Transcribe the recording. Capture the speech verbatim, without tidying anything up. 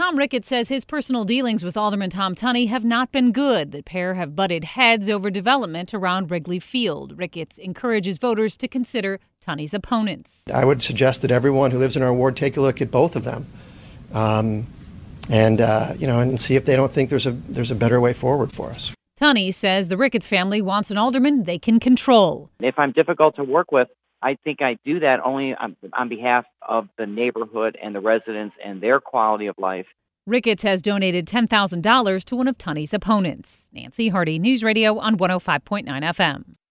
Tom Ricketts says his personal dealings with Alderman Tom Tunney have not been good. The pair have butted heads over development around Wrigley Field. Ricketts encourages voters to consider Tunney's opponents. I would suggest that everyone who lives in our ward take a look at both of them, um, and uh, you know, and see if they don't think there's a there's a better way forward for us. Tunney says the Ricketts family wants an alderman they can control. If I'm difficult to work with, I think I do that only on, on behalf of the neighborhood and the residents and their quality of life. Ricketts has donated ten thousand dollars to one of Tunney's opponents. Nancy Hardy, News Radio on one oh five point nine F M.